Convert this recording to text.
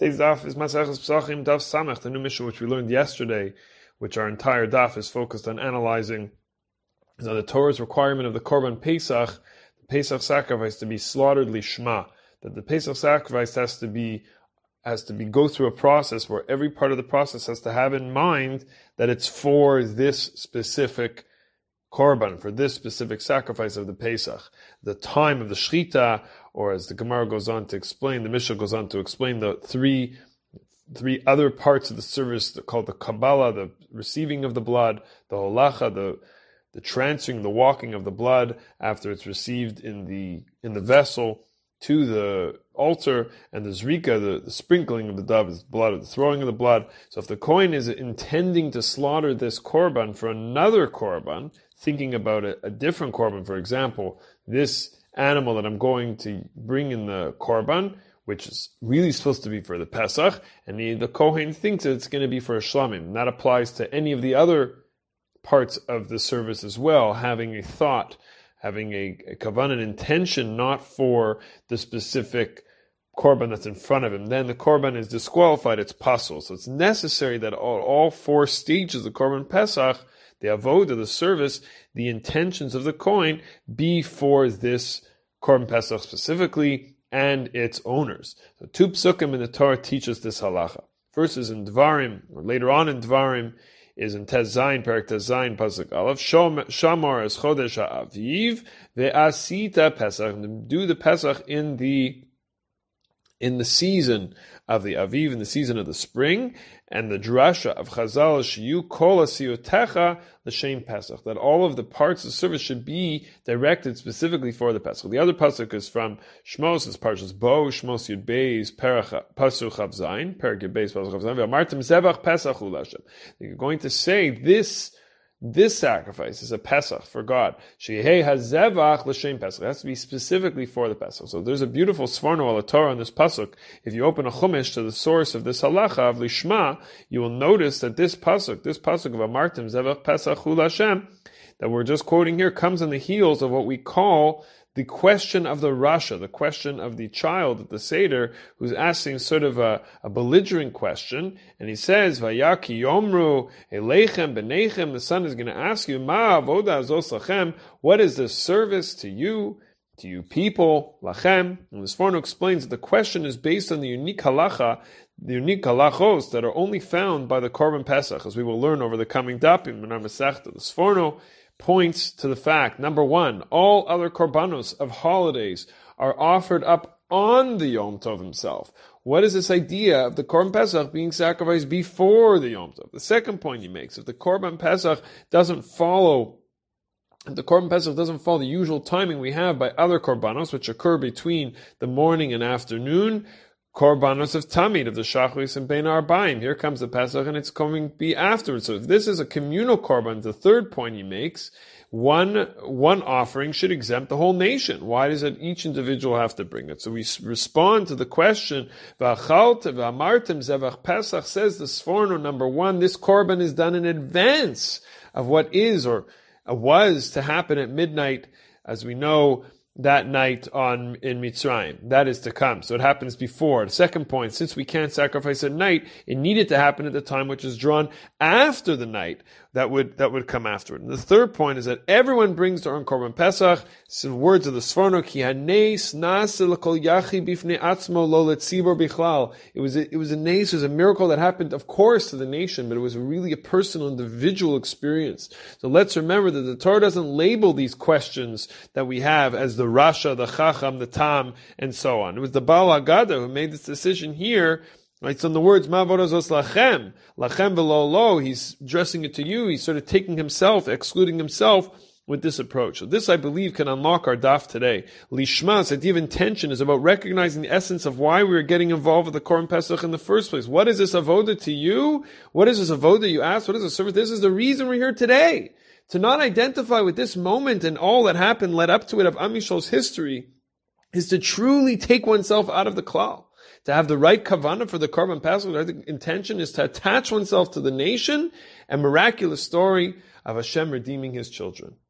Today's daf is Maseches Pesachim Daf Samech, the new Mishnah which we learned yesterday, which our entire daf is focused on analyzing. So the Torah's requirement of the Korban Pesach, the Pesach sacrifice to be slaughtered lishma, that the Pesach sacrifice has to go through a process where every part of the process has to have in mind that it's for this specific Korban, for this specific sacrifice of the Pesach. The time of the Shechita, or as the Gemara goes on to explain, the Mishnah goes on to explain the three other parts of the service called the Kabbalah, the receiving of the blood, the Holacha, the transferring, the walking of the blood after it's received in the vessel to the altar, and the Zrika, the sprinkling of the dove, is blood, the throwing of the blood. So if the Kohen is intending to slaughter this Korban for another Korban, thinking about a different Korban, for example, this animal that I'm going to bring in the Korban, which is really supposed to be for the Pesach, and the Kohen thinks that it's going to be for a Shlamim. And that applies to any of the other parts of the service as well, having a thought, having a kavanah, intention, not for the specific Korban that's in front of him. Then the Korban is disqualified, it's pasul. So it's necessary that all four stages of the Korban Pesach, the avodah, the service, the intentions of the Kohen be for this Korban Pesach specifically and its owners. So two psukim in the Torah teach us this halacha. First is in Dvarim, or later on in Dvarim, is in Tez Zayin, Perek Tez Zayin, Pasuk Aleph, Shamar es Chodesh HaAviv, ve'asita Pesach, and do the Pesach in the season of the Aviv, in the season of the spring, and the drasha of Chazal, Shiyu kol asiyotecha l'shem Pesach, that all of the parts of the service should be directed specifically for the Pesach. The other pasuk is from Shmos, it's Parshas Bo, Shmos Yud Beis, Pasuk Chav Zayin, Perek Yud Beis, Pasuk Chav Zayin, ve'amartem zevach Pesach hu l'Hashem. You're going to say this sacrifice is a Pesach for God. Shehei hazevach l'shem Pesach. It has to be specifically for the Pesach. So there's a beautiful Sforno al Torah on this pasuk. If you open a Chumash to the source of this halacha of Lishma, you will notice that this pasuk of Amartim zevach Pesach hu l'Hashem, that we're just quoting here, comes on the heels of what we call the question of the Rasha, the question of the child at the Seder, who's asking sort of a belligerent question, and he says, Vayaki Yomru Elechem Benechem, the son is going to ask you, Ma avoda zos lachem, what is this service to you people, lachem? And the Sforno explains that the question is based on the unique halacha, the unique halachos that are only found by the Korban Pesach, as we will learn over the coming dapim in our Masechta. The Sforno points to the fact, number one, all other korbanos of holidays are offered up on the Yom Tov himself. What is this idea of the Korban Pesach being sacrificed before the Yom Tov? The second point he makes, if the Korban Pesach doesn't follow the usual timing we have by other korbanos, which occur between the morning and afternoon, Korbanos of Tamid, of the Shachris and Bein Arbaim. Here comes the Pesach, and it's coming to be afterwards. So if this is a communal korban, the third point he makes, one offering should exempt the whole nation. Why does it each individual have to bring it? So we respond to the question, V'achaltem v'amartem zevach Pesach, says the Sforno, number one, this korban is done in advance of what is or was to happen at midnight, as we know, that night in Mitzrayim. That is to come. So it happens before. The second point, since we can't sacrifice at night, it needed to happen at the time which is drawn after the night that would come after it. And the third point is that everyone brings their own Korban Pesach. Some words of the Sforno, Ki hanes nase l'kol yachi bifnei atzmo lo letzibor bichlal. It was a nace, it was a miracle that happened, of course, to the nation, but it was really a personal, individual experience. So let's remember that the Torah doesn't label these questions that we have as the Rasha, the Chacham, the Tam, and so on. It was the Baal Haggadah who made this decision here. Right, so in the words, Ma vodazos lachem, lachem v'lo lo, he's addressing it to you, he's sort of taking himself, excluding himself with this approach. So this, I believe, can unlock our daf today. Lishma, the idea of intention, is about recognizing the essence of why we are getting involved with the Korban Pesach in the first place. What is this avoda to you? What is this avoda you ask? What is this service? This is the reason we're here today. To not identify with this moment and all that happened led up to it of Am Yisrael's history is to truly take oneself out of the klal. To have the right kavanah for the Korban Pesach, the intention is to attach oneself to the nation, and miraculous story of Hashem redeeming His children.